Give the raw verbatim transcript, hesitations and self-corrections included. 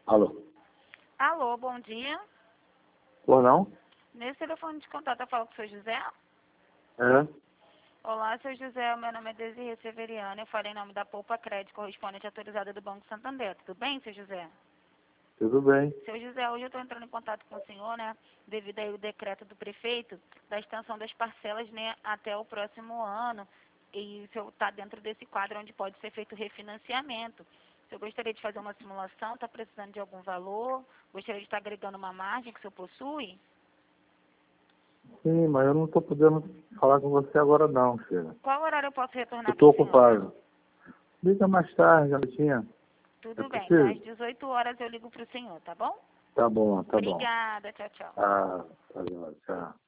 Alô? Alô, bom dia. Por não? Nesse telefone de contato, eu falo com o seu José? É? Olá, seu José, meu nome é Desirê Severiano, eu falo em nome da Poupa Crédito, correspondente autorizada do Banco Santander. Tudo bem, seu José? Tudo bem. Seu José, hoje eu estou entrando em contato com o senhor, né, devido aí ao decreto do prefeito da extensão das parcelas, né, até o próximo ano, e o senhor está dentro desse quadro onde pode ser feito refinanciamento. O senhor gostaria de fazer uma simulação, está precisando de algum valor, gostaria de estar agregando uma margem que o senhor possui? Sim, mas eu não estou podendo falar com você agora não, filha. Qual horário eu posso Eu retornar para estou o senhor? ocupado. Liga mais tarde, Aletinha. É Tudo bem, então possível? às dezoito horas eu ligo para o senhor, tá bom? Tá bom, tá bom. Obrigada, tchau, tchau. Ah, tá bom, tchau.